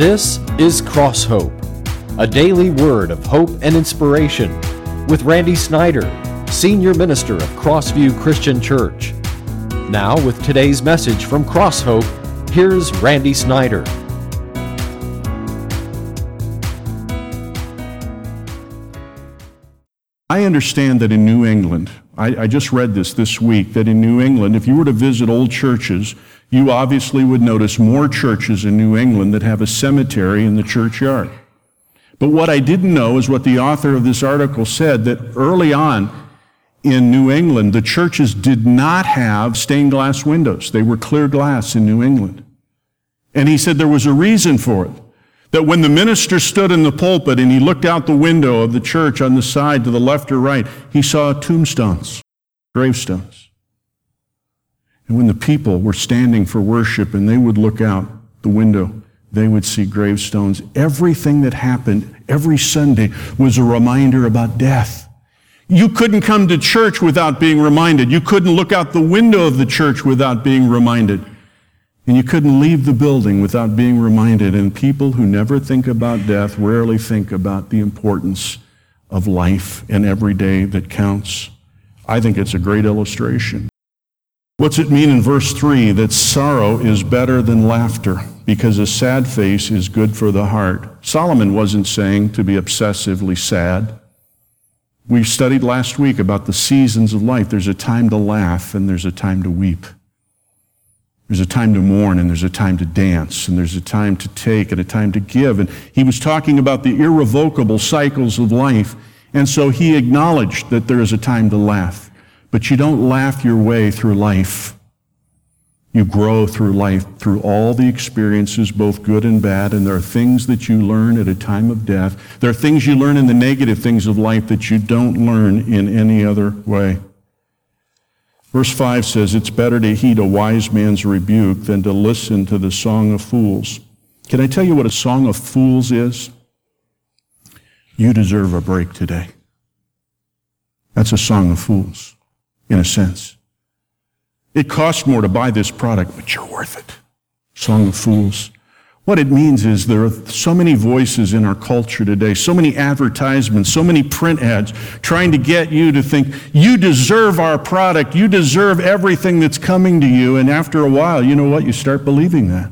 This is Cross Hope, a daily word of hope and inspiration with Randy Snyder, Senior Minister of Crossview Christian Church. Now with today's message from Cross Hope, here's Randy Snyder. I understand that in New England, I just read this week, that in New England, if you were to visit old churches, you obviously would notice more churches in New England that have a cemetery in the churchyard. But what I didn't know is what the author of this article said, that early on in New England, the churches did not have stained glass windows. They were clear glass in New England. And he said there was a reason for it. That when the minister stood in the pulpit and he looked out the window of the church on the side to the left or right, he saw tombstones, gravestones. And when the people were standing for worship and they would look out the window, they would see gravestones. Everything that happened every Sunday was a reminder about death. You couldn't come to church without being reminded. You couldn't look out the window of the church without being reminded. And you couldn't leave the building without being reminded. And people who never think about death rarely think about the importance of life and every day that counts. I think it's a great illustration. What's it mean in verse 3 that sorrow is better than laughter because a sad face is good for the heart? Solomon wasn't saying to be obsessively sad. We studied last week about the seasons of life. There's a time to laugh and there's a time to weep. There's a time to mourn and there's a time to dance and there's a time to take and a time to give. And he was talking about the irrevocable cycles of life. And so he acknowledged that there is a time to laugh. But you don't laugh your way through life. You grow through life, through all the experiences, both good and bad, and there are things that you learn at a time of death. There are things you learn in the negative things of life that you don't learn in any other way. Verse 5 says, it's better to heed a wise man's rebuke than to listen to the song of fools. Can I tell you what a song of fools is? You deserve a break today. That's a song of fools. In a sense. It costs more to buy this product, but you're worth it. Song of fools. What it means is there are so many voices in our culture today, so many advertisements, so many print ads trying to get you to think, you deserve our product, you deserve everything that's coming to you, and after a while, you know what? You start believing that.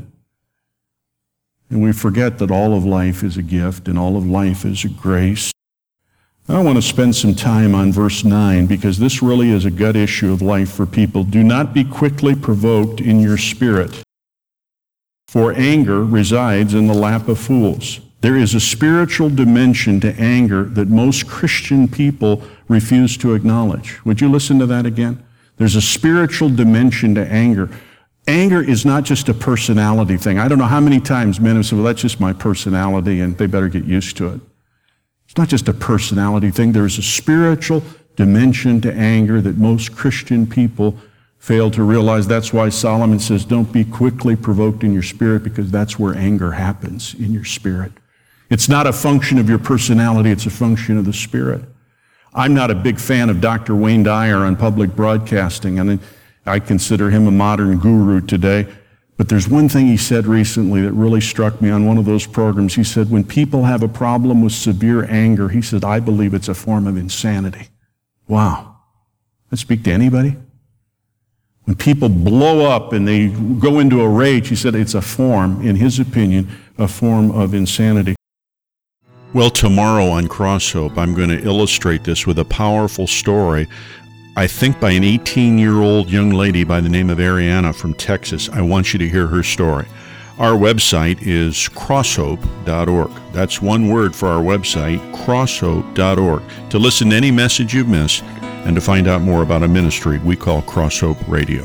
And we forget that all of life is a gift and all of life is a grace. I want to spend some time on verse 9 because this really is a gut issue of life for people. Do not be quickly provoked in your spirit, for anger resides in the lap of fools. There is a spiritual dimension to anger that most Christian people refuse to acknowledge. Would you listen to that again? There's a spiritual dimension to anger. Anger is not just a personality thing. I don't know how many times men have said, well, that's just my personality and they better get used to it. It's not just a personality thing. There's a spiritual dimension to anger that most Christian people fail to realize. That's why Solomon says, don't be quickly provoked in your spirit, because that's where anger happens, in your spirit. It's not a function of your personality, it's a function of the spirit. I'm not a big fan of Dr. Wayne Dyer on public broadcasting, and I consider him a modern guru today. But there's one thing he said recently that really struck me on one of those programs. He said, when people have a problem with severe anger, he said, I believe it's a form of insanity. Wow. Does that speak to anybody? When people blow up and they go into a rage, he said it's a form, in his opinion, a form of insanity. Well, tomorrow on Cross Hope, I'm going to illustrate this with a powerful story, I think by an 18-year-old young lady by the name of Ariana from Texas. I want you to hear her story. Our website is crosshope.org. That's one word for our website, crosshope.org, to listen to any message you've missed and to find out more about a ministry we call Cross Hope Radio.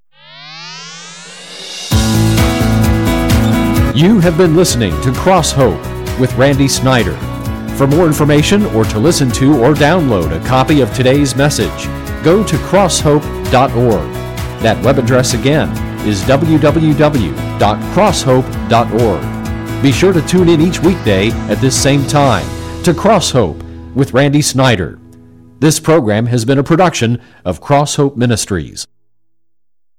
You have been listening to Cross Hope with Randy Snyder. For more information or to listen to or download a copy of today's message, go to crosshope.org. That web address again is www.crosshope.org. Be sure to tune in each weekday at this same time to Cross Hope with Randy Snyder. This program has been a production of Cross Hope Ministries.